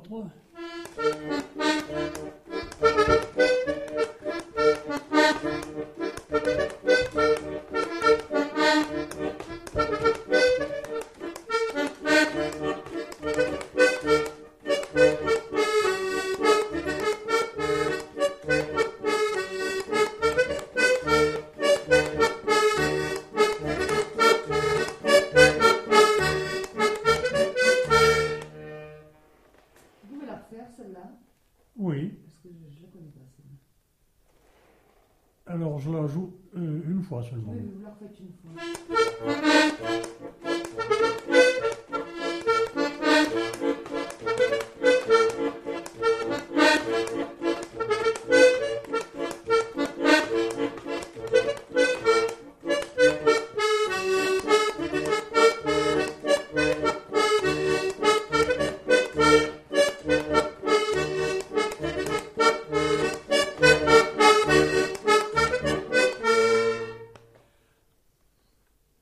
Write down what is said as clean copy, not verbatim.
autre. Vous pouvez la refaire celle-là? Oui. Parce que je ne la connais pas celle-là. Alors je la joue une fois seulement. Oui, vous la refaites une fois.